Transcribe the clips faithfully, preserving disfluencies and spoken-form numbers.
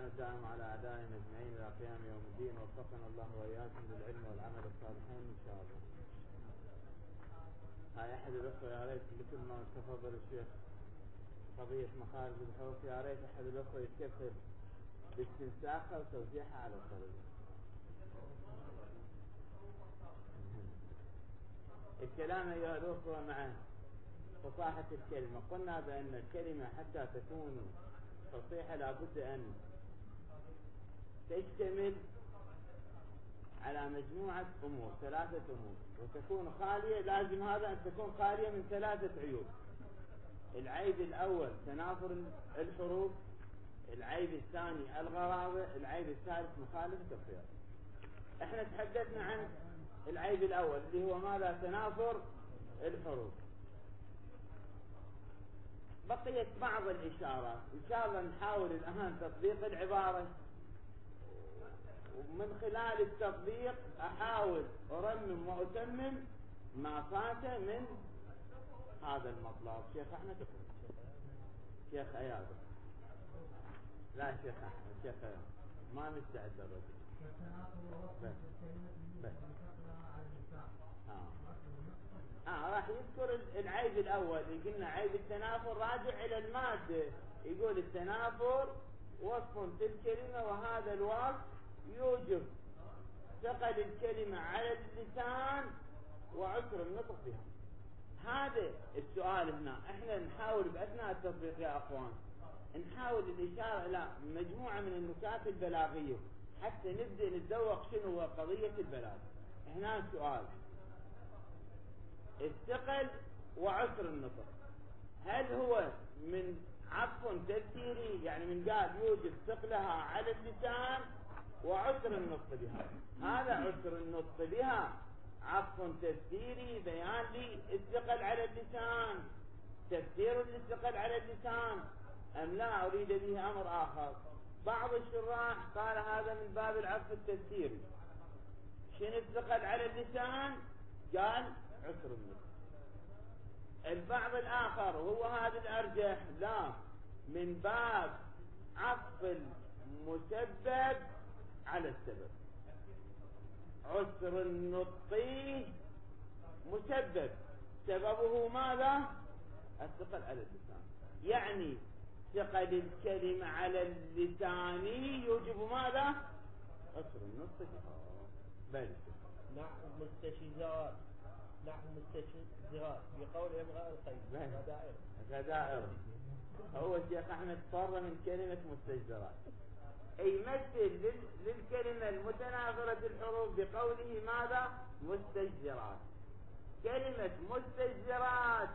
واللعنة الدائمة على أعدائنا أجمعين إلى قيام يوم الدين. وفقنا الله وإياكم للعلم والعمل الصالحين إن شاء الله. هاي أحد الأخوة يا ريت مثل ما تفضل الشيخ قضية مخارج الحروف، يا ريت أحد الأخوة يتكفل باستنساخها وتوزيعها على الطلبة. الكلام أيها الأخوة مع فصاحة الكلمة. قلنا بأن الكلمة حتى تكون فصيحة لابد أن تشتمل على مجموعة أمور، ثلاثة أمور، وتكون خالية، لازم هذا أن تكون خالية من ثلاثة عيوب. العيب الأول تنافر الحروف، العيب الثاني الغرابة، العيب الثالث مخالفة القياس. احنا تحدثنا عن العيب الأول اللي هو ماذا؟ تنافر الحروف. بقيت بعض الإشارات إن شاء الله نحاول الآن تطبيق العبارة، ومن خلال التطبيق أحاول أرمم وأتمم ما فات من هذا المطلب. شيخ أحمد تقول شيخ أياد، لا شيخ أحمد، شيخ أياد ما مستعد للرجل. بس بس آه. آه راح يذكر العيب الأول. قلنا عيب التنافر راجع إلى المادة، يقول التنافر وصف في الكلمة، وهذا الوصف يوجب ثقل الكلمة على اللسان وعسر النطق بها. هذا السؤال هنا. احنا نحاول بأثناء التطبيق يا أخوان نحاول الإشارة إلى مجموعة من النكات البلاغية حتى نبدأ نتذوق شنو هو قضية البلاغ. هنا سؤال: الثقل وعسر النطق، هل هو من عطف تفسيري يعني من قال يوجب ثقلها على اللسان وعسر النطق بها؟ هذا عسر النطق بها عطف تفسيري بيان لي الثقل على اللسان، تفسير للثقل على اللسان، أم لا أريد به أمر آخر؟ بعض الشراح قال هذا من باب العطف التفسيري. شنو الثقل على اللسان؟ قال عسر النطق. البعض الآخر وهو هذا الأرجح، لا، من باب عطف المسبب على السبب. عسر النطق مسبب، سببه ماذا؟ الثقل على اللسان، يعني ثقل الكلمة على اللسان يوجب ماذا؟ عسر النطق. بل نحو مستشزات، نحو مستشزات بقول امرأة القيس غدائر. غدائر هو الشيخ أحمد فر من كلمة مستشزرات، أي مثل للكلمة المتنافرة الحروف بقوله ماذا؟ مستشزرات. كلمة مستشزرات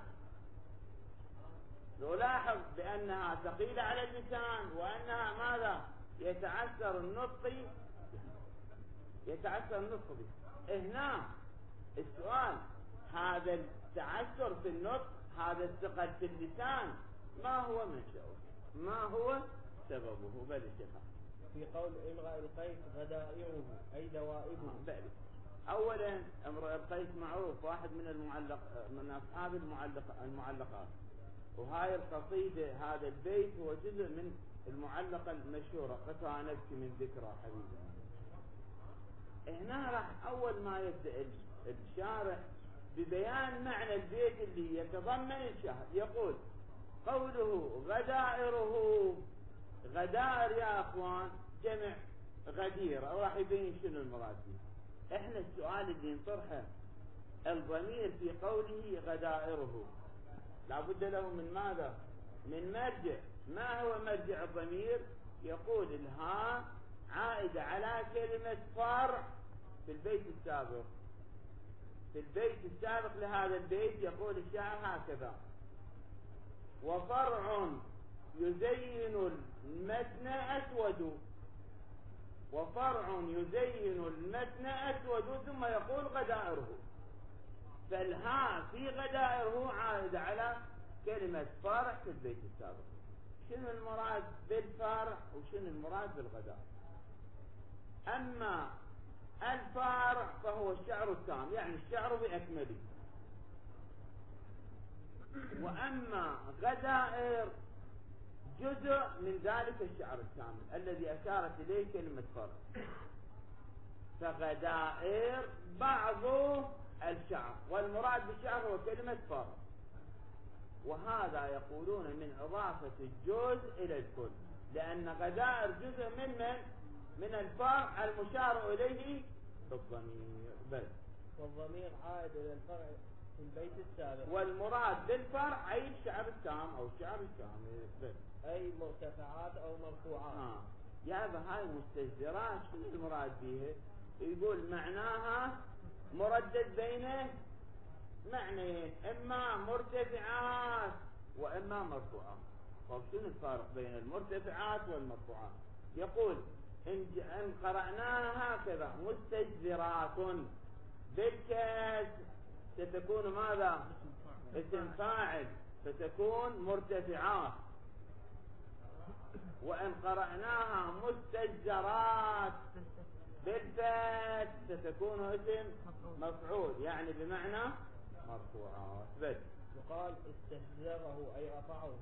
نلاحظ بأنها ثقيلة على اللسان، وأنها ماذا؟ يتعسر النطق يتعسر النطق بها. هنا السؤال: هذا التعسر في النطق، هذا الثقل في اللسان، ما هو منشأه؟ ما هو سببه؟ بل الشيخ في قول امرأ القيس غدائره أي دوائبه. بل أولا امرأ القيس معروف، واحد من المعلق من أصحاب المعلق المعلقات، وهاي القصيدة هذا البيت هو جزء من المعلقة المشهورة قطع نبكي من ذكرى حبيبي. هنا راح أول ما يبدأ الشارح ببيان معنى البيت اللي يتضمن الشهر، يقول قوله غدائره. غدائر يا أخوان جمع غدير، أو راح يبين شنو المراد فيه. احنا السؤال اللي نطرحه: الضمير في قوله غدائره لابد له من ماذا؟ من مرجع. ما هو مرجع الضمير؟ يقول الهاء عائدة على كلمة فرع في البيت السابق. في البيت السابق لهذا البيت يقول الشاعر هكذا: وفرع يزين المتن أسود، وفرع يزين المتن أسود، ثم يقول غدائره. فالهاء في غدائره عائدة على كلمة فرع في البيت السابق. شنو المراد بالفرع وشنو المراد بالغدائر؟ أما الفرع فهو الشعر التام، يعني الشعر بأكمله. وأما غدائر جزء من ذلك الشعر الكامل الذي أشارت إليه كلمة فرع. فغدائر بعض الشعر، والمراد بالشعر هو كلمة فرع. وهذا يقولون من إضافة الجزء إلى الكل، لأن غدائر جزء من من من الفرع المشار إليه بالضمير بس. والضمير عائد إلى الفرع في البيت السابق. والمراد بالفرع أي الشعر التام أو الشعر الكامل بس، أي مرتفعات أو مرفوعات. آه. يا هاي مستجدرات شنو المراد بها؟ يقول معناها مردد بين معنيين، إما مرتفعات وإما مرفوعات. طيب شنو الفارق بين المرتفعات والمرفوعات؟ يقول إن, إن قرأناها هكذا مستجدرات بالكسر ستكون ماذا؟ اسم فاعل، فتكون مرتفعات. وإن قرأناها مستجدرات بالفتح ستكون اسم مفعول، يعني بمعنى مرفوعات بس. يقال استجزره أي رفعه،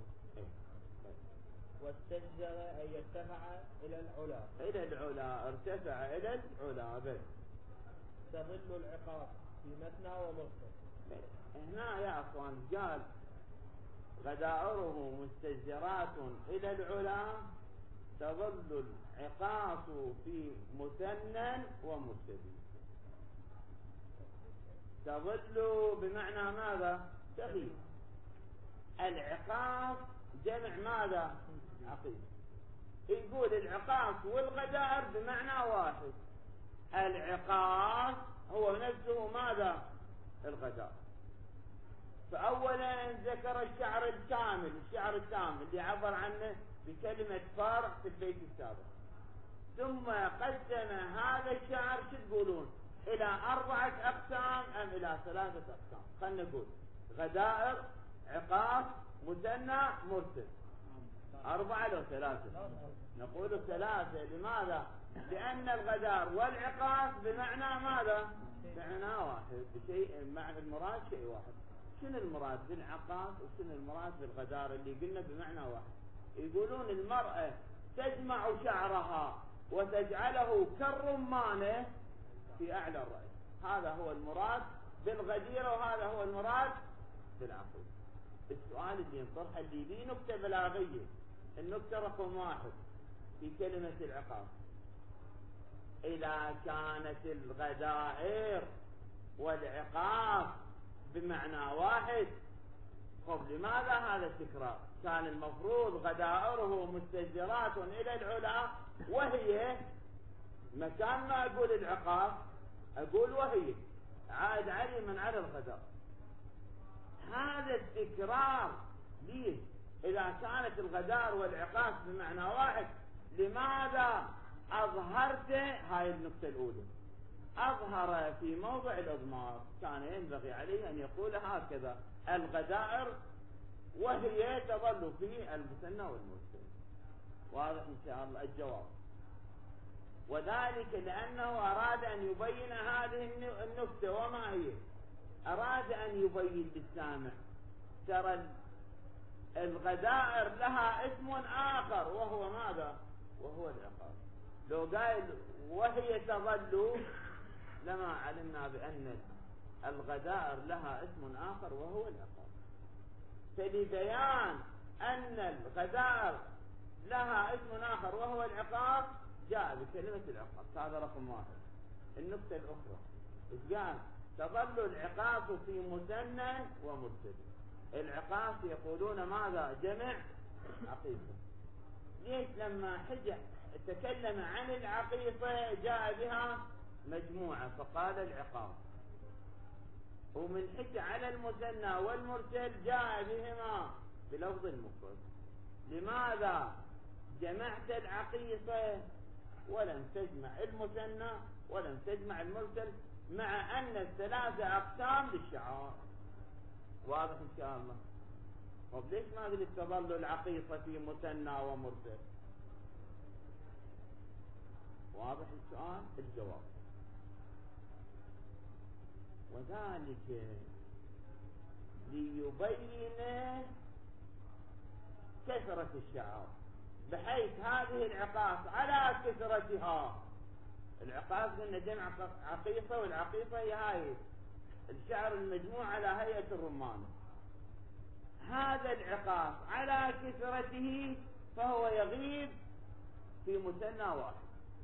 واستجزر أي ارتفع إلى العلا. إلى العلا، ارتفع إلى العلا بس. تظل العقاب في مثنى ومرسل. هنا يا أخوان قال غدائره مستجزرات إلى العلا، تظل العقاص في مثنى ومرسل. تظل بمعنى ماذا؟ تغيب. العقاص جمع ماذا؟ عقيص. يقول العقاص والغدائر بمعنى واحد. العقاص هو نفسه ماذا؟ الغدائر. فأولا ذكر الشعر الكامل، الشعر الكامل اللي عبر عنه بكلمة فرع في البيت السابق، ثم قسم هذا الشعر شو تقولون؟ إلى أربعة أقسام أم إلى ثلاثة أقسام؟ خلنا نقول غدائر، عقاص، مثنى، مرسل. أربعة لو ثلاثة؟ نقول ثلاثة. لماذا؟ لأن الغدائر والعقاص بمعنى ماذا؟ بمعنى واحد، بشيء معنى المراد شيء واحد. شنو المراد بالعقاص وشنو المراد بالغدار اللي قلنا بمعنى واحد؟ يقولون المرأة تجمع شعرها وتجعله كالرمانة في أعلى الرأس، هذا هو المراد بالغديرة وهذا هو المراد بالعقيص. السؤال اللي ينطرح اللي ليه نكتة بلاغية، النكتة رقم واحد في كلمة العقاص، إذا كانت الغدائر والعقاص بمعنى واحد، طب لماذا هذا التكرار؟ كان المفروض غدائره مستجرات إلى العلا، وهي مكان ما أقول العقاص أقول وهي عائد علي من على الغدائر. هذا التكرار ليه؟ إذا كانت الغدائر والعقاص بمعنى واحد، لماذا أظهرت هاي النقطة الأولى؟ أظهر في موضع الإضمار، كان ينبغي عليه أن يقول هكذا الغدائر وهي تظل في المثنى والمرسل. واضح إن شاء الله الجواب. وذلك لأنه أراد أن يبين هذه النكتة. وما هي؟ أراد أن يبين للسامع ترى الغدائر لها اسم آخر وهو ماذا؟ وهو العقاب. لو قال وهي تظل لما علمنا بأن الغدائر لها اسم آخر وهو العقاب. فلبيان أن الغدائر لها اسم آخر وهو العقاب جاء بكلمة العقاب. هذا رقم واحد. النقطة الأخرى إذ قال تظل العقاب في مثنى ومرسل. العقاب يقولون ماذا؟ جمع عقيصة. ليش لما حج تكلم عن العقيصة جاء بها مجموعة فقال العقاب، ومن حج على المثنى والمرسل جاء بهما بلفظ المفرد. لماذا جمعت العقيصة ولم تجمع المثنى ولم تجمع المرسل مع أن الثلاثة أقسام للشعار؟ واضح إن شاء الله. طب ليش ما قلت تظل العقيصة في مثنى ومرسل؟ واضح السؤال؟ الجواب. وذلك ليبين كثرة الشعر بحيث هذه العقاص على كثرتها. العقاص قلنا جمع عقيصة، والعقيصة هي هاي الشعر المجموع على هيئة الرمانة. هذا العقاص على كثرته فهو يغيب في مثنى واحد،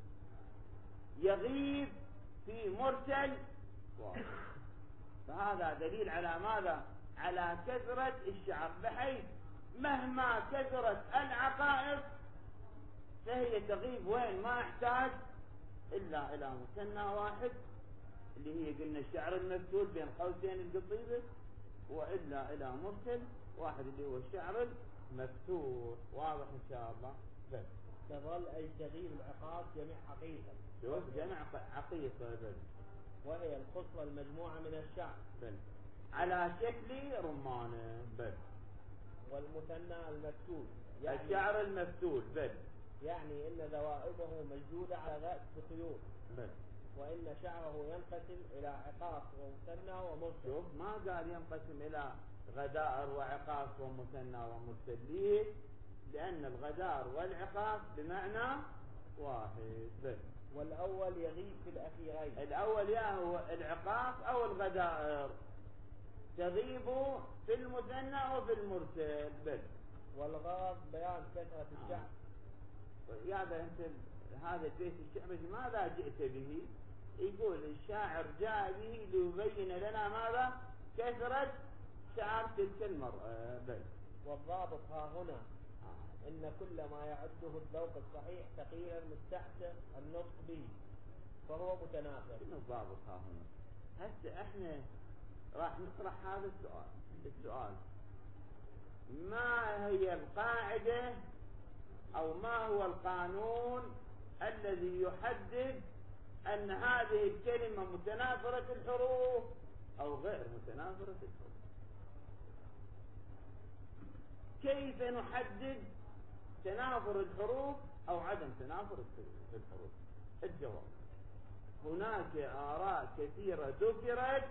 يغيب في مرسل واحد. فهذا دليل على ماذا؟ على كثرة الشعر، بحيث مهما كثرت العقائص فهي تغيب وين ما احتاج إلا إلى مثنى واحد، اللي هي قلنا الشعر المفتول بين قوسين القصيدة، وإلا إلى مرسل واحد اللي هو الشعر المفتوح. واضح إن شاء الله؟ بس تظل أي تغيب العقاص جميع حقيقة. شوف جمع عقيصة بل. وهي الخصلة المجموعة من الشعر بل على شكل رمانة بل. والمثنى المفتول يعني الشعر المفتول بل، يعني إن ذوائبه مشدودة على رأس بخيوط بل. وإن شعره ينقسم إلى عقاص ومثنى ومرسل. شوف ما قال ينقسم إلى غدائر وعقاص ومثنى ومرسل. ليه؟ لأن الغدائر والعقاص بمعنى واحد بل. والأول يغيب في الأخيرين. الأول يا هو العقاص أو الغدائر تغيب في المثنى وفي المرسل بل. والغرض بيان كثرة الشعر. آه. يا هذا أنت هذا البيت الشعر ماذا جئت به؟ يقول الشاعر جاء به ليبين لنا ماذا؟ كثرة شعر تلك المرأة بل. والضابط ها هنا إن كل ما يعده الذوق الصحيح ثقيلا مستحسن النطق به فهو متنافر. شنو الضابط ها هنا؟ هسه احنا راح نطرح هذا السؤال. السؤال ما هي القاعدة أو ما هو القانون الذي يحدد أن هذه الكلمة متنافرة الحروف أو غير متنافرة الحروف؟ كيف نحدد تنافر الحروف أو عدم تنافر الحروف؟ الجواب هناك آراء كثيرة ذكرت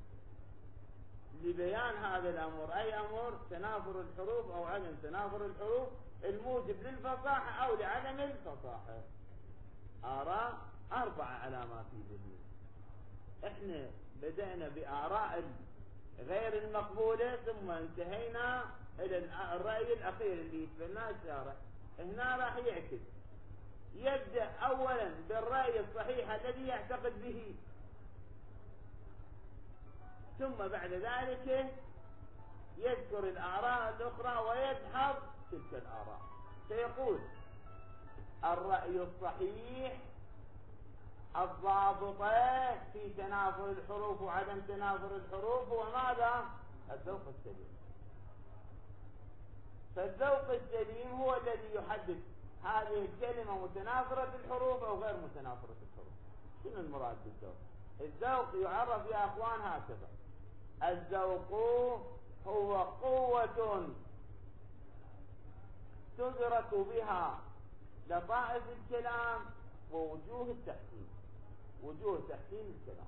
لبيان هذا الأمر. أي أمر؟ تنافر الحروف أو عدم تنافر الحروف الموجب للفصاحة أو لعدم الفصاحة. آراء أربعة على ما في ذهني. إحنا بدأنا بآراء غير المقبولة ثم انتهينا إلى الرأي الأخير اللي يتبناه الشارع. هنا راح يعكس، يبدأ أولا بالرأي الصحيح الذي يعتقد به، ثم بعد ذلك يذكر الآراء الأخرى ويدحض تلك الآراء. سيقول الرأي الصحيح الضابطة في تنافر الحروف وعدم تنافر الحروف هو ماذا؟ الذوق السليم. فالذوق السليم هو الذي يحدد هذه الكلمة متنافرة الحروف أو غير متنافرة الحروف. شنو المراد بالذوق؟ الذوق يعرف يا أخوان هكذا: الذوق هو قوة تدرك بها لطائف الكلام ووجوه التحسين، وجوه تحسين الكلام.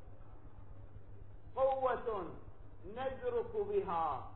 قوة ندرك بها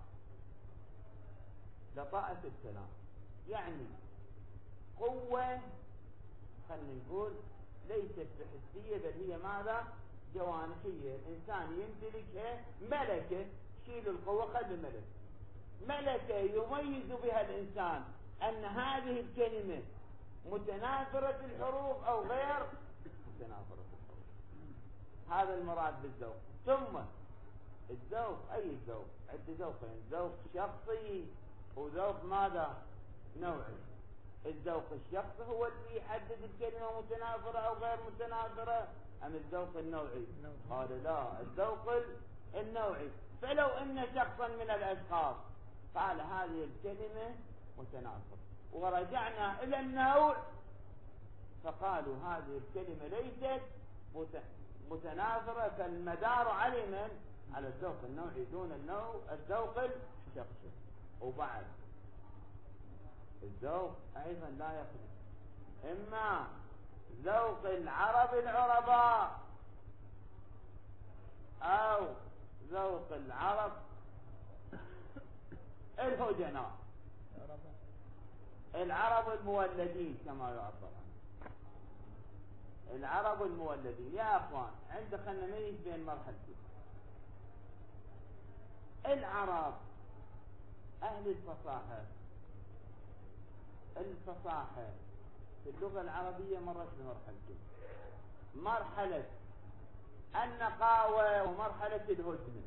لطائف الكلام، يعني قوة خلينا نقول ليست بحسية بل هي ماذا؟ جوانحية. الإنسان يمتلكها ملكة. شيل القوة خلي الملكة. ملكة يميز بها الإنسان أن هذه الكلمة متنافرة الحروف أو غير متنافرة الحروف. هذا المراد بالذوق. ثم الذوق، أي ذوق؟ عندي ذوقين: ذوق شخصي وذوق ماذا؟ نوعي. الذوق الشخصي هو اللي يحدد الكلمة متنافرة أو غير متنافرة، أم الذوق النوعي؟ قال لا، الذوق النوعي. فلو أن شخصا من الأشخاص قال هذه الكلمة متنافرة ورجعنا إلى النوع فقالوا هذه الكلمة ليست متنافرة، فالمدار على من؟ على الذوق النوعي دون النوع الذوق الشخصي. وبعد الذوق أيضا لا يخلو إما ذوق العرب العرباء أو ذوق العرب الهجناء. العرب المولدين كما يعبر عنه. العرب المولدين يا اخوان عند خلنا نميز بين مرحلتين. العرب اهل الفصاحة، الفصاحة في اللغة العربية مرت بمرحلتين، مرحلة النقاوة ومرحلة الهدنة.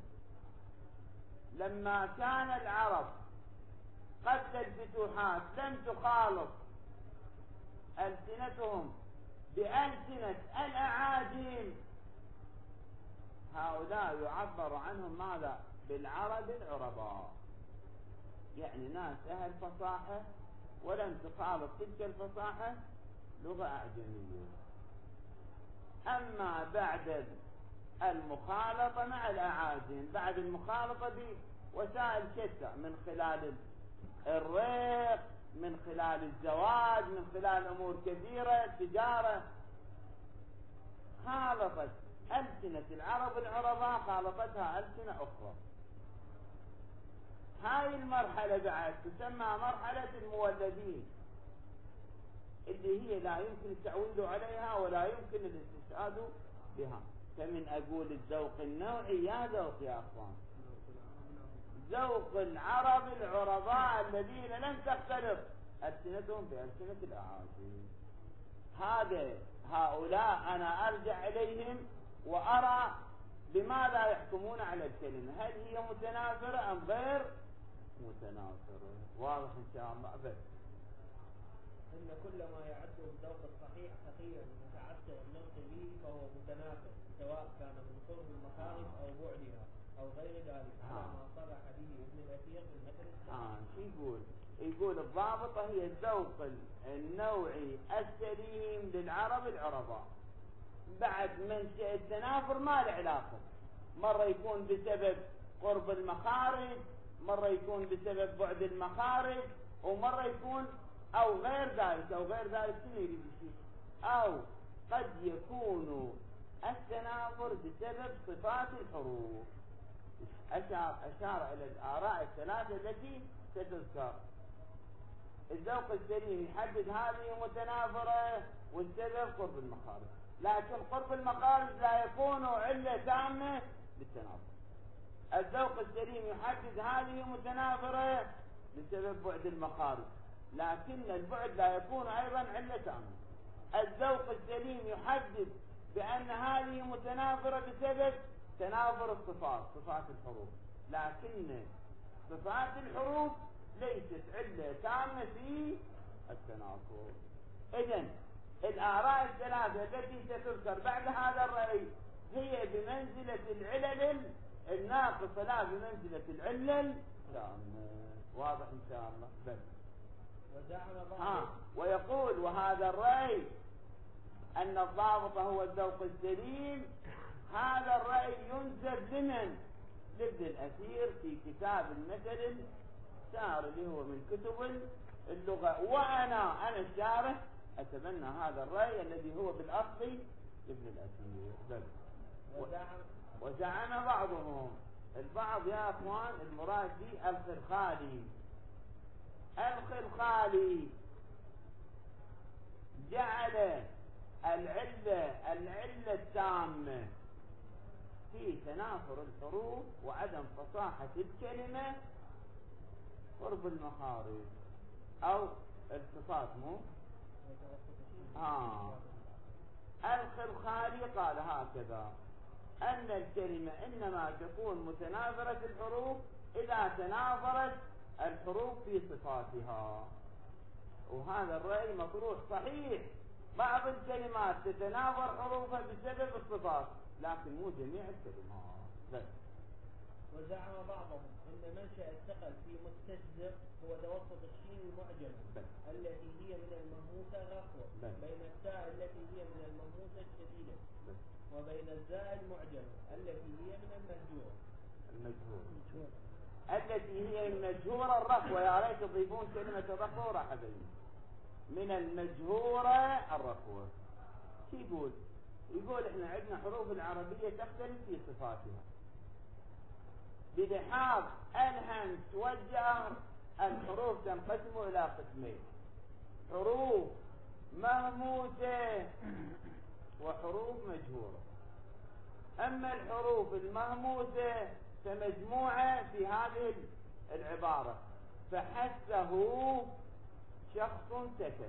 لما كان العرب قبل الفتوحات لم تخالط ألسنتهم بألسنة الأعاجم، هؤلاء يعبر عنهم ماذا؟ بالعرب العرباء، يعني ناس أهل فصاحة ولم تخالط تلك الفصاحة لغة أعجمية. أما بعد المخالطة مع الأعاجم، بعد المخالطة بوسائل شتى، من خلال الريق، من خلال الزواج، من خلال أمور كثيرة، تجارة، خالطت ألسنة العرب العرباء خالطتها ألسنة أخرى. هاي المرحلة بعد تسمى مرحلة المولدين، اللي هي لا يمكن التعويل عليها ولا يمكن الاستشهاد بها. فمن أقول الذوق النوعي يا ذوق يا أخوان، ذوق العرب العرباء الذين لم تختلط ألسنتهم بألسنة الأعاجم. هذا هؤلاء أنا أرجع إليهم وأرى بماذا يحكمون على الكلمة، هل هي متنافرة أم غير متنافرة؟ واضح إن شاء الله. بس إن كل ما يعده الذوق الصحيح حقيقا متعسر النطق به فهو متنافر، سواء كان من قرب المخارج أو بعدها أو غير ذلك، على ما صرح به ابن الأثير في المثل السابق. آه شو يقول؟ يقول الضابطة هي الذوق النوعي السليم للعرب العرباء. بعد منشأ التنافر ما له علاقة، مرة يكون بسبب قرب المخارج، مرة يكون بسبب بعد المخارج، ومرة يكون أو غير ذلك أو غير ذلك شنو يريد يصير؟ أو قد يكون التنافر بسبب صفات الحروف. أشار أشار إلى الآراء الثلاثة التي ستذكر. الذوق السليم يحدد هذه متنافرة والسبب قرب المخارج، لكن قرب المخارج لا يكون علة تامة بالتنافر. الذوق السليم يحدد هذه متنافرة بسبب بعد المخارج، لكن البعد لا يكون أيضا علة تامة. الذوق السليم يحدد بأن هذه متنافرة بسبب تنافر الصفات، صفات الحروف، لكن صفات الحروف ليست علة تامة في التنافر. إذن الآراء الثلاثة التي ستذكر بعد هذا الرأي هي بمنزلة العلل الناقصة لا بمنزلة العلل التامة. واضح إن شاء الله. بس ها ويقول وهذا الرأي أن الضابط هو الذوق السليم. هذا الرأي ينسب لمن؟ لابن الأثير في كتاب المثل السار اللي هو من كتب اللغة، وأنا أنا الشارح أتبنى هذا الرأي الذي هو بالأصل ابن الأثير. بل وزعم بعضهم، البعض يا أخوان المراد به الخلخالي. الخلخالي جعل العلة العلة التامة في تنافر الحروف وعدم فصاحة الكلمة قرب المخارج أو التصاق مو آه. الخلخالي قال هكذا أن الكلمة إنما تكون متنافرة الحروف إذا تنافرت الحروف في صفاتها، وهذا الرأي مطروح صحيح. بعض الكلمات تتنافر حروفها بسبب الصفات لكن مو جميع الكلمات. بس وزعم بعضهم أن منشأ الثقل في مستجزر هو توسط الشين المعجم التي هي من المهموسة الرخوة بين التاء التي هي من المهموسة الشديدة بس. وبين الزاء المعجم التي هي من المهجورة المجهور التي هي المجهورة الرخوة. يا ريت تضيفون كلمة الرخوة راح أبين. من المجهورة الرخوة. شو يقول؟ يقول احنا عندنا حروف العربية تختلف في صفاتها بلحاظ الهمس والجهر. الحروف تنقسم إلى قسمين، حروف مهموسة وحروف مجهورة. أما الحروف المهموسة فمجموعة في هذه العبارة: فحثه شخص سكت.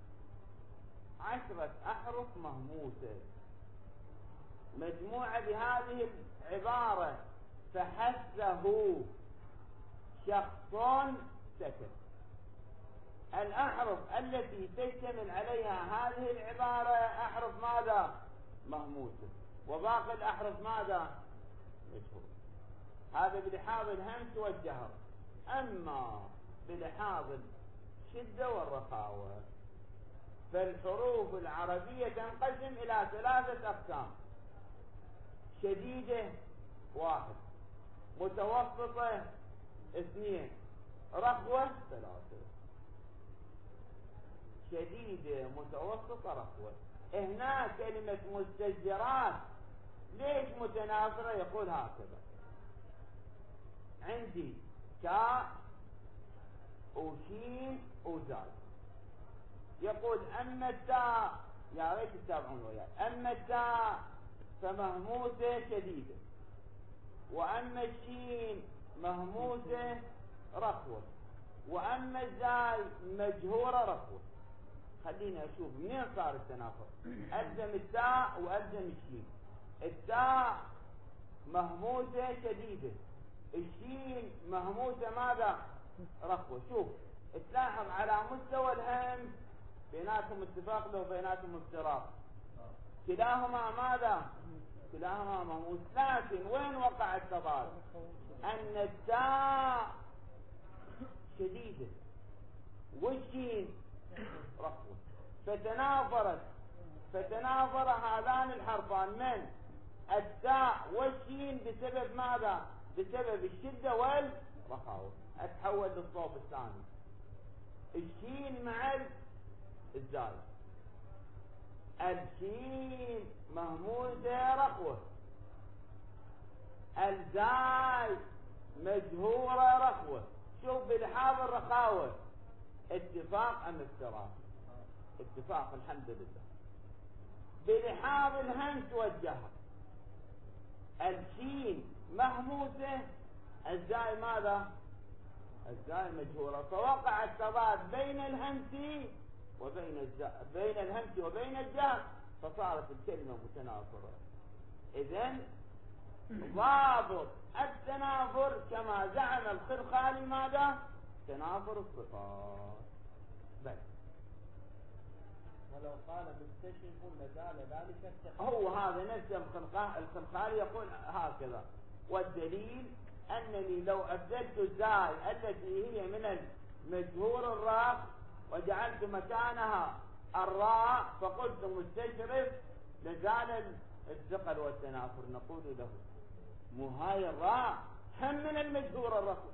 عشرة أحرف مهموسة مجموعة بهذه العبارة: فحثه شخص سكت. الأحرف التي تشتمل عليها هذه العبارة أحرف ماذا؟ مهموسة. وباقي الأحرف ماذا؟ مجهول. هذا بلحاظ الهمس والجهر. أما بلحاظ الشدة والرخاوة فالحروف العربية تنقسم إلى ثلاثة أقسام: شديدة واحد، متوسطة اثنين، رخوة ثلاثة. شديدة متوسطة رخوة. هنا كلمة مستجرات ليش متناثرة؟ يقول هكذا: عندي كاء وشين وزاي. يقول أما التاء، يا ريت تتابعون وياي، أما التاء فمهموسة شديدة، وأما الشين مهموسة رخوة، وأما الزاي مجهورة رخوة. خليني أشوف منين صار التنافر. ألزم التاء وألزم الشين. التاء مهموسة شديدة، الشين مهموسة ماذا؟ رخوة. شوف تلاحظ على مستوى الهمس بيناتهم اتفاق له وبيناتهم افتراق. كلاهما ماذا؟ كلاهما مهموس. لكن وين وقع التضاد؟ أن التاء شديدة والشين رخوة، فتنافرت فتنافر هذان الحرفان من التاء والشين بسبب ماذا؟ بسبب الشدة والرخاوة. أتحول للصوب الثاني: الشين مع الزاي. الشين مهموسة رخوة، الزاي مجهورة رخوة. شوف بلحاظ الرخاوة اتفاق أم افتراق؟ اتفاق الحمد لله. بلحاظ الهمس والجهر الشين مهموسة، الزاي ماذا؟ الزاي مجهورة. فوقع التضاد بين الهمس وبين الزاي، بين الهمس وبين الجهر، فصارت الكلمة متنافرة. إذن ضابط التنافر كما زعم الخرخالي ماذا؟ تنافر الصفات. بل ولو قال مستشرف لزال ذلك التخلف. هو هذا نفس الخرخالي يقول هكذا: والدليل أنني لو أبدلت الزاي التي هي من المجهور الراء وجعلت مكانها الراء فقلت مستشرف لزال الثقل والتنافر. نقول له: مو هاي الراء هم من المجهور الرخو.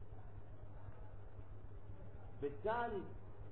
بالتالي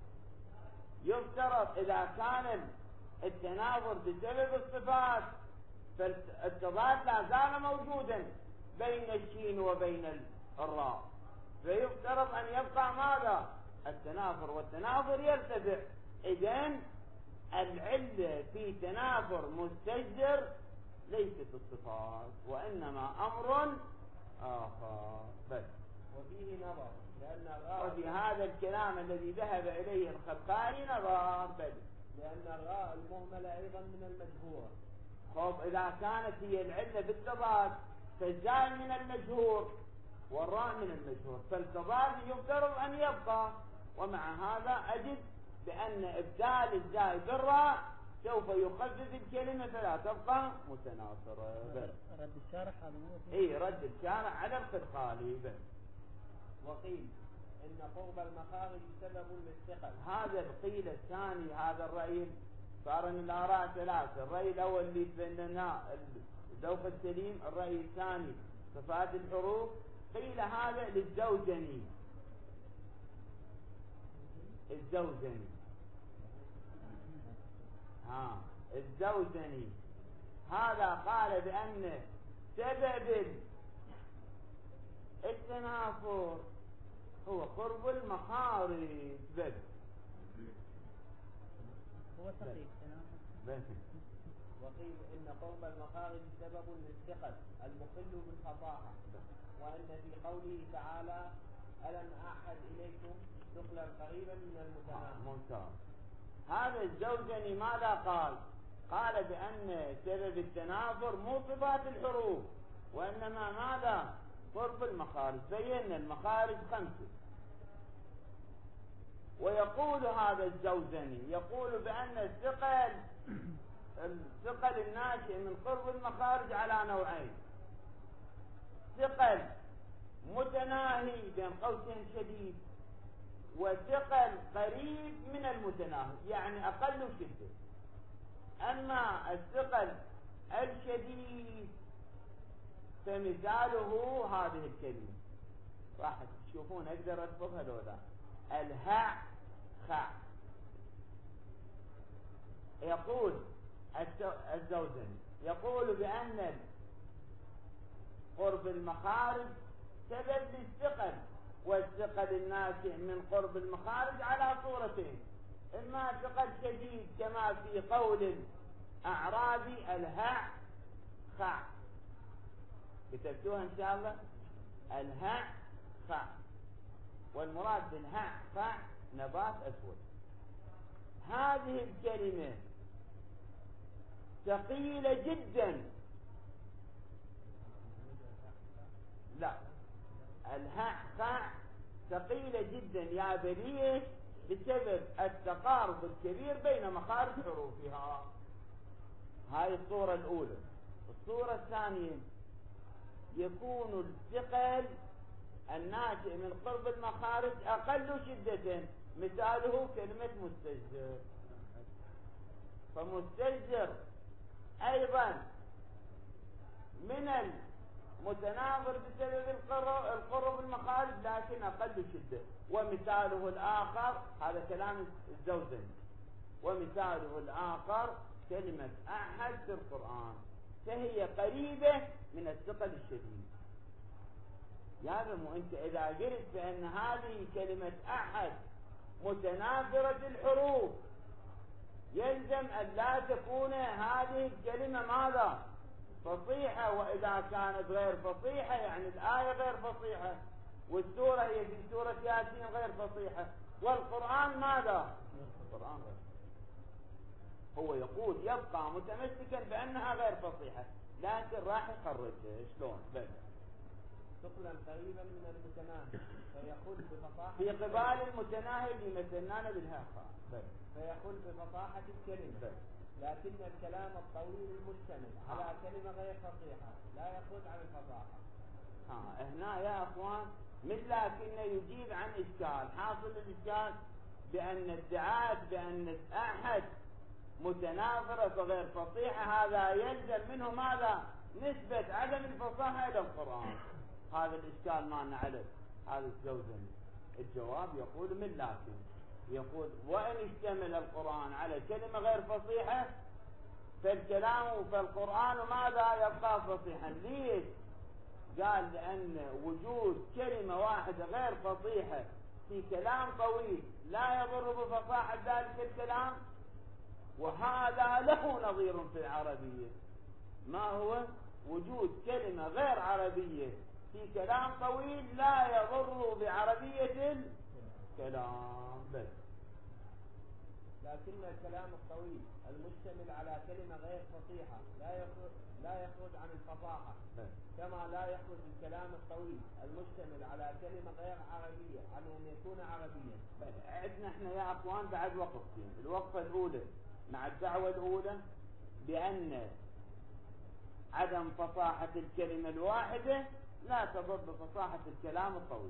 يفترض إذا كان التنافر بسبب الصفات فالتضاد لا زال موجودا بين الشين وبين الراء، فيفترض أن يبقى ماذا؟ التنافر، والتنافر يرتفع. إذن العلة في تنافر مستجر ليست الصفات وإنما أمر آخر. بس وفيه نظر، لأن الراء وفي هذا الكلام الذي ذهب إليه الخرخالي نظر. بل لأن الراء المهملة أيضا من المجهور. خب إذا كانت هي العلة بالتضاد فالزاي من المجهور والراء من المجهور، فالتضاد يفترض أن يبقى. ومع هذا أجد بأن إبدال الزاي بالراء سوف يخفف الكلمة فلا تبقى متناصرة. رد الشارح هذا اي رد الشارح على الخرخالي. وقيل إن قرب المخارج سبب للثقل. هذا القيل الثاني، هذا الرأي صار من الآراء ثلاثة. الرأي الأول اللي تبنناه الذوق السليم، الرأي الثاني صفات الحروف. قيل هذا للزوجني، الزوجني ها الزوجني هذا قال بأن سبب التنافر هو قرب المخارج. بس هو صحيح. وقيل إن قرب المخارج سبب للثقل المخل بالفصاحة، وأن في قوله تعالى ألم أعهد إليكم ثقلا قريبا من المتناهي. ممتاز. هذا الزوجني ماذا قال؟ قال بأن سبب التنافر مو صفات الحروف، وإنما ماذا؟ قرب المخارج. بينا المخارج خمسة. ويقول هذا الزوجني يقول بأن الثقل الثقل الناشئ من قرب المخارج على نوعين: ثقل متناهي بين قوسين شديد، وثقل قريب من المتناهي يعني أقل شدة. أما الثقل الشديد فمثاله هذه الكلمة، راح تشوفون أقدر أسبقها لو لا. الهاء خاء. يقول الزوجني يقول بأن قرب المخارج سبب للثقل، والثقل الناشئ من قرب المخارج على صورتين: إما ثقل شديد كما في قول أعرابي الهاء خاء، كتبتوها إن شاء الله، الهاء خاء، والمراد بالهاء خاء نبات أسود. هذه الكلمة ثقيلة جدا. لا، الهاء خاء ثقيلة جدا يا بليش بسبب التقارب الكبير بين مخارج حروفها. هاي الصورة الأولى. الصورة الثانية: يكون الثقل الناشئ من قرب المخارج أقل شدة، مثاله كلمة مستجزر. فمستجزر أيضا من المتنافر بسبب القرب المخارج لكن أقل شدة. ومثاله الآخر، هذا كلام الزوجني، ومثاله الآخر كلمة أحد في القرآن، فهي قريبة من الثقل الشديد. يا رمو أنت إذا قلت بأن هذه كلمة أحد متنافرة الحروف يلزم أن لا تكون هذه الكلمة ماذا؟ فصيحة. وإذا كانت غير فصيحة يعني الآية غير فصيحة، والسورة هي في سورة ياسين غير فصيحة، والقرآن ماذا؟ القرآن غير. هو يقول يبقى متمسكا بأنها غير فصيحة، لكن راح يخرجها شلون؟ بل ثقلا قريبا من المتناهي فيخل بفصاحة في قبال المتناهي اللي مثلنا بالهاء، فيخل بفصاحة الكلمة بل. لكن الكلام الطويل المشتمل على كلمة غير فصيحة لا يخرج عن الفصاحة. ها هنا يا أخوان مثل لكنه يجيب عن إشكال. حاصل الإشكال بأن ادعاء بأن أحد متنافرة وغير فصيحة هذا يلزم منه ماذا؟ نسبة عدم الفصاحة إلى القرآن. هذا الإشكال ما نعرف. هذا الزوجني الجواب يقول من لكن يقول وإن اشتمل القرآن على كلمة غير فصيحة فالكلام فالقرآن ماذا؟ يبقى فصيحا. ليش؟ قال لأن وجود كلمة واحدة غير فصيحة في كلام طويل لا يضر بفصاحة ذلك الكلام، وهذا له نظير في العربية. ما هو؟ وجود كلمة غير عربية في كلام طويل لا يضر بعربية الكلام بس. لكن الكلام الطويل المشتمل على كلمة غير فصيحة لا يخرج لا يخرج عن الفصاحة، كما لا يخرج الكلام الطويل المشتمل على كلمة غير عربية عن أن يكون عربيا. عندنا احنا يا اخوان بعد وقفتين. الوقفة الأولى مع الدعوة الأولى بأن عدم فصاحة الكلمة الواحدة لا تضر بفصاحة الكلام الطويل.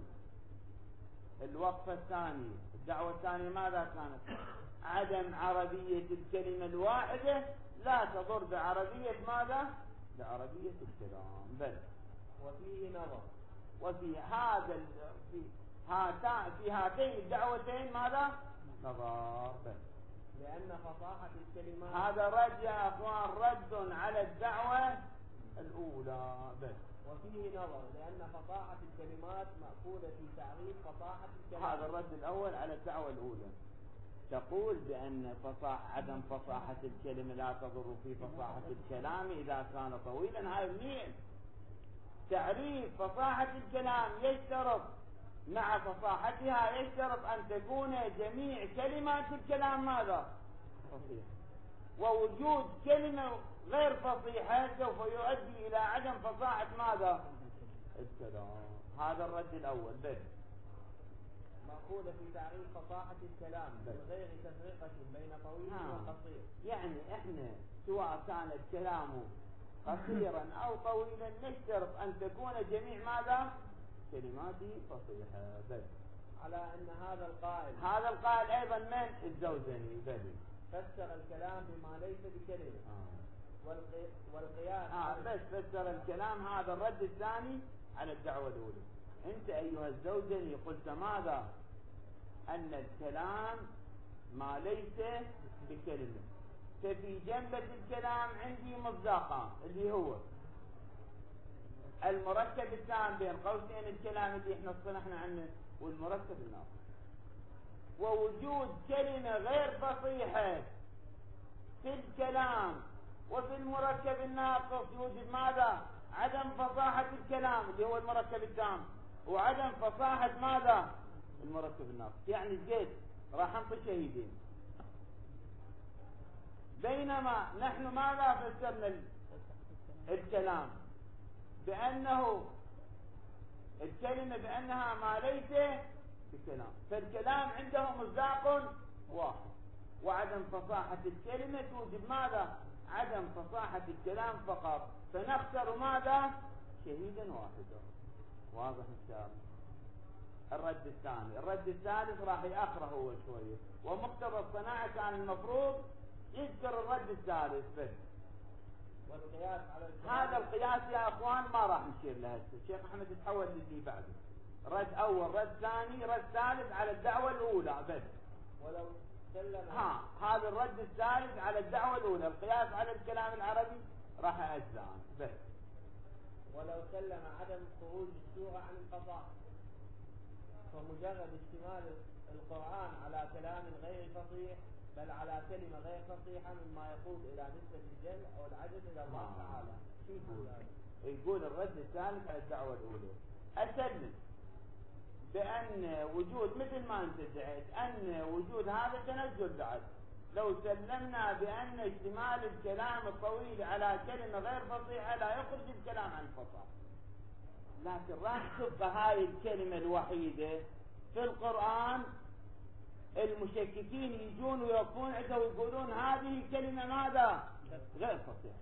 الوقفة الثانية الدعوة الثانية ماذا كانت؟ عدم عربية الكلمة الواحدة لا تضر بعربية ماذا؟ بعربية الكلام بل. وفيه نظر. وفي هذا في هاتان في هاتين الدعوتين ماذا؟ نظر بل. لأن فصاحة الكلمات هذا رد يا أخوان رد على الدعوة الأولى بل. وفيه نظر لأن فصاحة الكلمات مأخوذة في تعريف فصاحة الكلمات. هذا الرد الأول على الدعوة الأولى. تقول بأن فصاح عدم فصاحة الكلمة لا تضر في فصاحة الكلام إذا كان طويلا. هاي منين؟ تعريف فصاحة الكلام يشترط مع فصاحتها يشترط أن تكون جميع كلمات الكلام ماذا؟ فصيحة. ووجود كلمة غير فصيحة سوف يؤدي إلى عدم فصاحة ماذا؟ الكلام. هذا الرد الأول. بل مأخوذة في تعريف فصاحة الكلام من غير تفرقة بين طويل وقصير. يعني احنا سواء كان الكلام قصيرا أو طويلا نشترط أن تكون جميع ماذا؟ كلماته فصيحة. بل على أن هذا القائل هذا القائل أيضا من الزوزني بل فسر الكلام بما ليس بكلمة. آه. والقي... والقياس آه بس فسر الكلام. هذا الرد الثاني على الدعوة الأولى. أنت أيها الزوجني قلت ماذا؟ أن الكلام ما ليس بكلمة. ففي جنبة الكلام عندي مصداقان اللي هو المركب التام بين قوسين الكلام اللي احنا اصطلحنا عنه والمركب الناقص. ووجود كلمة غير فصيحة في الكلام وفي المركب الناقص يوجد ماذا؟ عدم فصاحة الكلام اللي هو المركب التام وعدم فصاحة ماذا؟ المركب الناقص. يعني الجد راح نعطي شهيدين. بينما نحن ماذا فسرنا الكلام؟ بأنه الكلمة بأنها ما ليس بكلام. فالكلام عنده مصداق واحد وعدم فصاحة الكلمة توجد ماذا؟ عدم فصاحة الكلام فقط. فنختار ماذا؟ شهيدا واحدا. واضح الكلام. الرد الثاني. الرد الثالث راح يأخره هو شوية ومقتضى الصناعة كان المفروض يذكر الرد الثالث بس. والقياس على هذا القياس يا اخوان ما راح نشير له هسه. الشيخ احمد يتحول للي بعده. رد اول رد ثاني رد ثالث على الدعوة الاولى بس. ولو سلم ها هذا الرد الثالث على الدعوة الاولى. القياس على الكلام العربي راح اجزان بس. ولو سلم عدم خروج السورة عن الفصاحة فمجرد اشتمال القرآن على كلام غير فصيح بل على كلمة غير فصيحة مما يقود إلى نسبة الجل أو العجز إلى الله آه. تعالى. يقول, يقول الرد الثالث على الدعوة الأولى. أسلم بأن وجود مثل ما أنت ادعيت أن وجود هذا تنزل بعد. لو سلمنا بأن اشتمال الكلام الطويل على كلمة غير فصيحة لا يخرج الكلام عن الفصاحة. لكن راح تبقى هاي الكلمة الوحيدة في القرآن. المشككين يجون ويقفون عنده ويقولون هذه كلمة ماذا؟ غير فصيحة.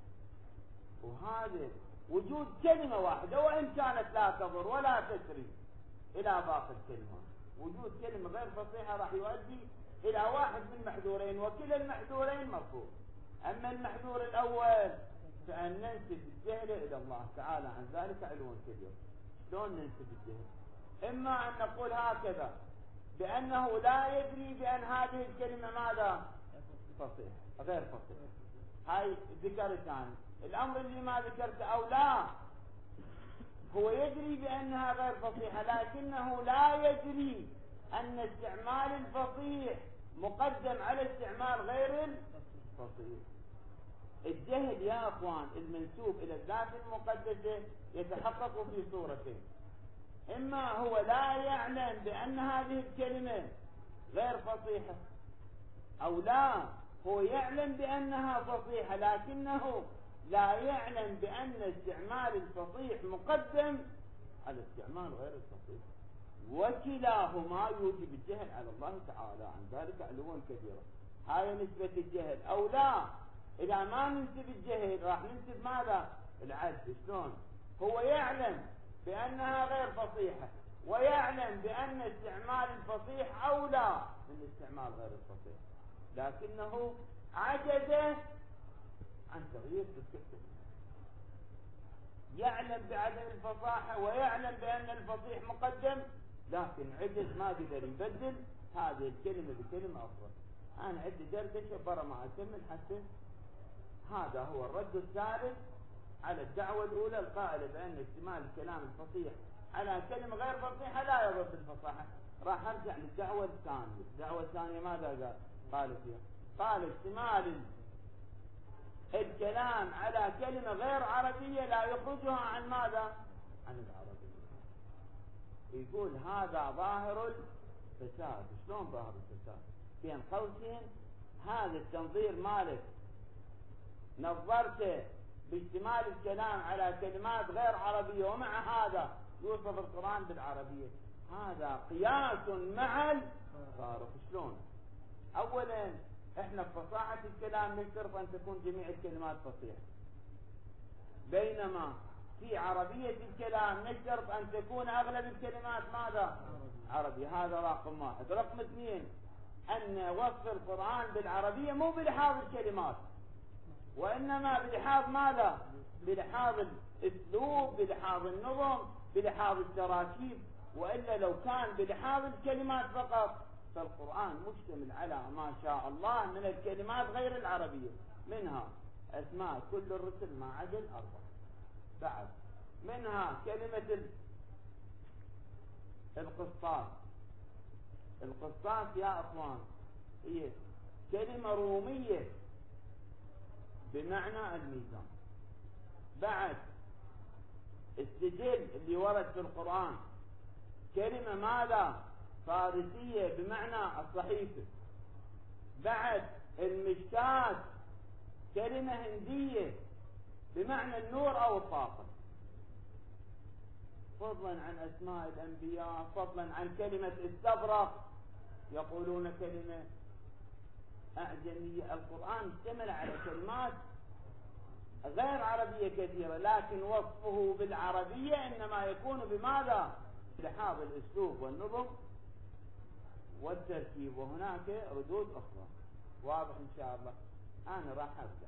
وهذا وجود كلمة واحدة وإن كانت لا تضر ولا تسري إلى باقي الكلمات. وجود كلمة غير فصيحة راح يؤدي إلى واحد من محذورين وكلا المحذورين مرفوض. أما المحذور الأول فأن ننسب الجهل إلى الله تعالى عن ذلك علو كبير. شلون ننسب الجهل؟ إما أن نقول هكذا بأنه لا يدري بأن هذه الكلمة ماذا؟ فصيح غير فصيح. هاي ذكر ثاني. الأمر اللي ما ذكرته أو لا هو يدري بأنها غير فصيحة لكنه لا يدري أن استعمال الفصيح مقدم على استعمال غير الفصيح. الجهل يا أخوان المنسوب إلى الذات المقدسة يتحقق في صورتين. إما هو لا يعلم بأن هذه الكلمة غير فصيحة أو لا هو يعلم بأنها فصيحة لكنه لا يعلم بأن استعمال الفصيح مقدم على استعمال غير الفصيح. وكلاهما يوجب الجهل على الله تعالى عن ذلك علوا كبيرا. هاي نسبة الجهل أو لا. إذا ما ننسب الجهل راح ننسب ماذا؟ العجز. شلون؟ هو يعلم بأنها غير فصيحة ويعلم بأن استعمال الفصيح أولى من استعمال غير الفصيح لكنه عجز عن تغيير تلك. يعلم بعدم الفصاحة ويعلم بأن الفصيح مقدم لكن عجز ما قدر يبدل هذه الكلمة بكلمة أفضل. أنا عندي دردشة برا ما أكمل حتى. هذا هو الرد الثالث على الدعوة الأولى القائلة بأن اشتمال الكلام الفصيح على كلمة غير فصيحة لا يضر بالفصاحة. راح أرجع للدعوة الثانية. الدعوة الثانية ماذا قال؟ قال فيها قال اشتمال الكلام على كلمة غير عربية لا يخرجها عن ماذا؟ عن العربية. يقول هذا ظاهر الفساد. شلون ظاهر الفساد؟ بين قوسين هذا التنظير مالك نظرته باشتمال الكلام على كلمات غير عربية ومع هذا يوصف القرآن بالعربية، هذا قياس مع الفارق. شلون؟ اولا احنا في فصاحة الكلام نشترط ان تكون جميع الكلمات فصيحة، بينما في عربية الكلام نشترط ان تكون اغلب الكلمات ماذا؟ عربي. هذا رقم واحد. رقم اثنين ان وصف القرآن بالعربية مو بلحاظ الكلمات، وانما بلحاظ ماذا؟ بلحاظ الاسلوب، بلحاظ النظم، بلحاظ التراكيب. والا لو كان بلحاظ الكلمات فقط فالقرآن مشتمل على ما شاء الله من الكلمات غير العربية، منها اسماء كل الرسل ما عدا الاربع، بعد منها كلمة القسطاس. القسطاس يا اخوان هي كلمة رومية بمعنى الميزان. بعد السجل اللي ورد في القرآن كلمة ماذا؟ فارسية بمعنى الصحيفة. بعد المشكاة كلمة هندية بمعنى النور او الطاقة. فضلا عن اسماء الانبياء، فضلا عن كلمة استبرق يقولون كلمة اعجمية. القرآن اشتمل على كلمات غير عربية كثيرة، لكن وصفه بالعربية انما يكون بماذا؟ بلحاظ الاسلوب والنظم والتركيب، وهناك ردود اخرى. واضح ان شاء الله. انا راح ابدا.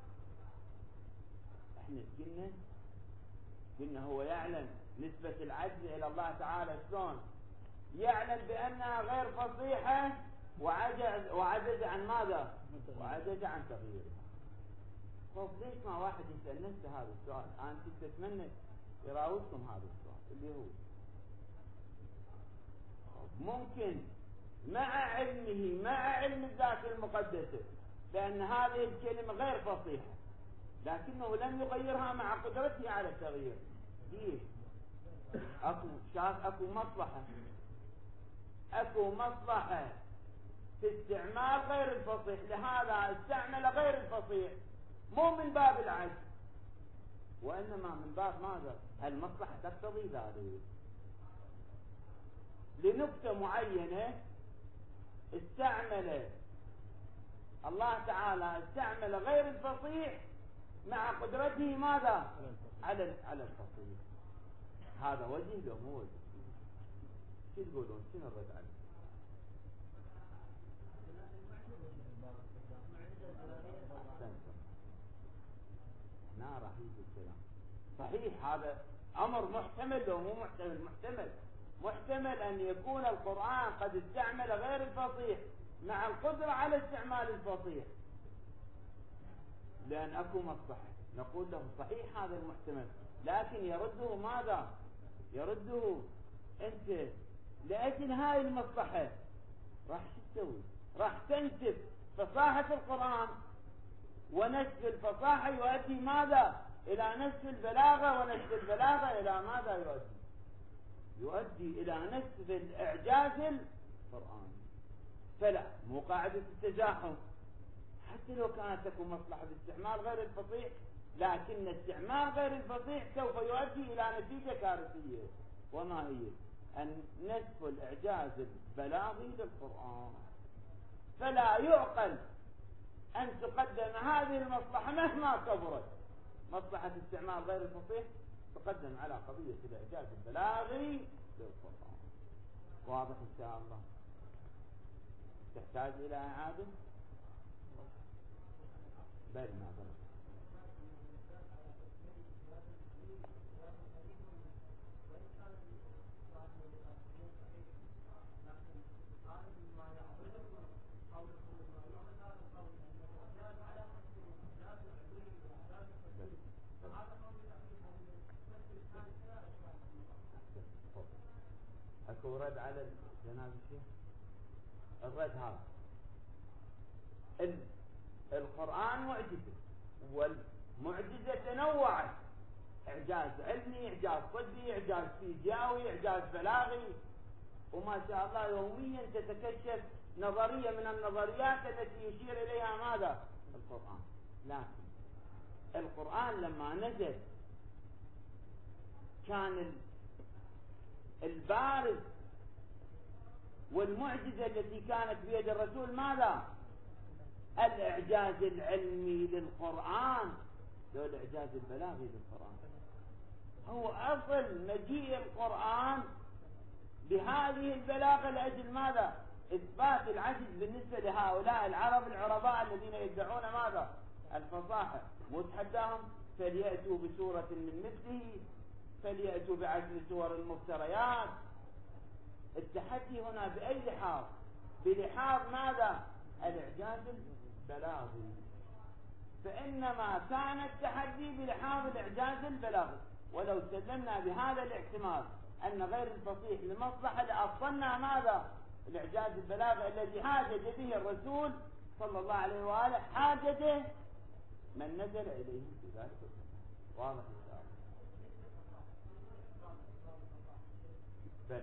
احنا قلنا قلنا هو يعلم نسبة العجز الى الله تعالى. شلون يعلم بانها غير فصيحة وعجز وعجز عن ماذا؟ وعجز عن تغييرها. طب ليش ما واحد يسأل نفسه هذا السؤال؟ انا كنت اتمنى يراودكم هذا السؤال اللي هو ممكن مع علمه مع علم الذات المقدسة بأن هذه الكلمة غير فصيحة، لكنه لم يغيرها مع قدرته على التغيير. ليش؟ اكو شاف اكو مصلحة اكو مصلحة في استعمال غير الفصيح، لهذا استعمل غير الفصيح، مو من باب العجز وانما من باب ماذا؟ المصلحة تقتضي ذلك. لنكتة معينة استعمل الله تعالى استعمل غير الفصيح مع قدرته ماذا؟ على على الفصيح. هذا وجه له مو وجه. شو تقولون؟ شنو الرد عليه؟ هنا راح يجي الكلام. صحيح هذا امر محتمل لو مو محتمل؟ محتمل. محتمل ان يكون القرآن قد استعمل غير الفصيح مع القدرة على استعمال الفصيح، لان اكو مصلحة. نقول له صحيح هذا المحتمل، لكن يرده ماذا؟ يرده انت لاجل هاي المصلحة راح شو تسوي؟ راح تنسب فصاحة القرآن، ونسب الفصاحة يؤدي ماذا؟ الى نسب البلاغة، ونسب البلاغة الى ماذا يؤدي؟ يؤدي الى نسب الاعجاز القرآني. فلا، مو قاعدة التزاحم، حتى لو كانت تكون مصلحة باستعمال غير الفصيح، لكن استعمال غير الفصيح سوف يؤدي الى نتيجة كارثية، وما هي؟ ان نسب الاعجاز البلاغي للقرآن. فلا يعقل ان تقدم هذه المصلحة مهما كبرت، مصلحة استعمال غير الفصيح تقدم على قضية الاعجاز البلاغي للقرآن. واضح ان شاء الله؟ تحتاج الى اعادة؟ بل ما بل. اكو رد على جناب الشيخ؟ الرد هذا القرآن معجزة، والمعجزة تنوعت، إعجاز علمي، إعجاز طبي، إعجاز فيزيائي، إعجاز بلاغي، وما شاء الله يوميا تتكشف نظرية من النظريات التي يشير إليها ماذا؟ القرآن. لكن القرآن لما نزل كان البارز والمعجزة التي كانت بيد الرسول ماذا؟ الإعجاز العلمي للقرآن، لو الإعجاز البلاغي للقرآن. هو أصل مجيء القرآن بهذه البلاغة لأجل ماذا؟ إثبات العجز بالنسبة لهؤلاء العرب العرباء الذين يدعون ماذا؟ الفصاحة. متحداهم فليأتوا بسورة من مثله، فليأتوا بعشر سور المفتريات. التحدي هنا بأي لحاظ؟ بلحاظ ماذا؟ الإعجاز البلاغي. فإنما كان التحدي بلحاظ الإعجاز البلاغي، ولو سلمنا بهذا الاحتمال أن غير الفصيح لمصلحة لأبطلنا ماذا؟ الإعجاز البلاغي الذي حاجج به الرسول صلى الله عليه وآله، حاججه من نزل إليه في ذلك. واضح إن شاء الله؟ بل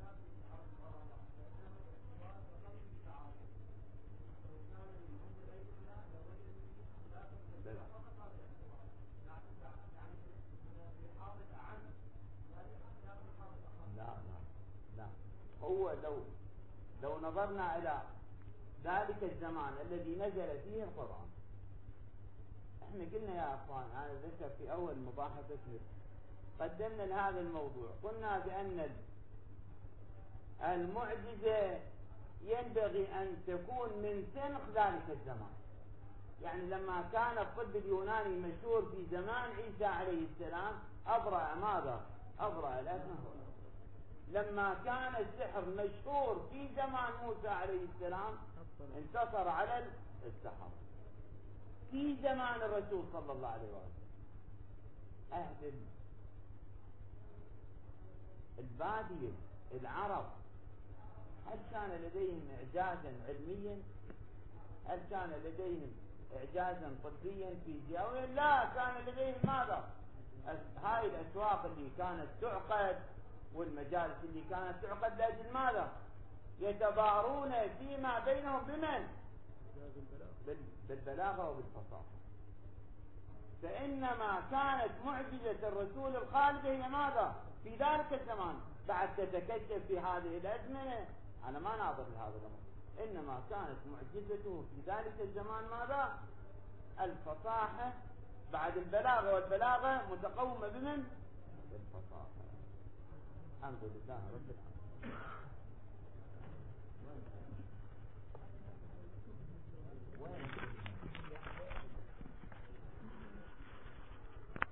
هو لو لو نظرنا إلى ذلك الزمان الذي نزل فيه القرآن، احنا قلنا يا اخوان، انا ذكر في اول مباحثتنا قدمنا لهذا الموضوع، قلنا بان المعجزة ينبغي ان تكون من سنخ ذلك الزمان. يعني لما كان الطب اليوناني مشهور في زمان عيسى عليه السلام أبرأ ماذا؟ أبرأ الأكمه. لما كان السحر مشهور في زمان موسى عليه السلام انتصر على السحر. في زمان الرسول صلى الله عليه وسلم أهل البادية العرب هل كان لديهم إعجازا علميا؟ هل كان لديهم إعجازا طبيا فيزيائيا؟ لا، كان لديهم ماذا؟ هاي الأسواق اللي كانت تعقد والمجالس اللي كانت تعقد لأجل ماذا؟ يتبارون فيما بينهم بمن؟ بالبلاغة وبالفصاحة. فإنما كانت معجزة الرسول الخالدة هي ماذا؟ في ذلك الزمان. بعد تتكشف في هذه الأزمنة، أنا ما ناظر لهذا الأمر، إنما كانت معجزته في ذلك الزمان ماذا؟ الفصاحة. بعد البلاغة، والبلاغة متقومة بمن؟ بالفصاحة. الحمد لله رب العالمين.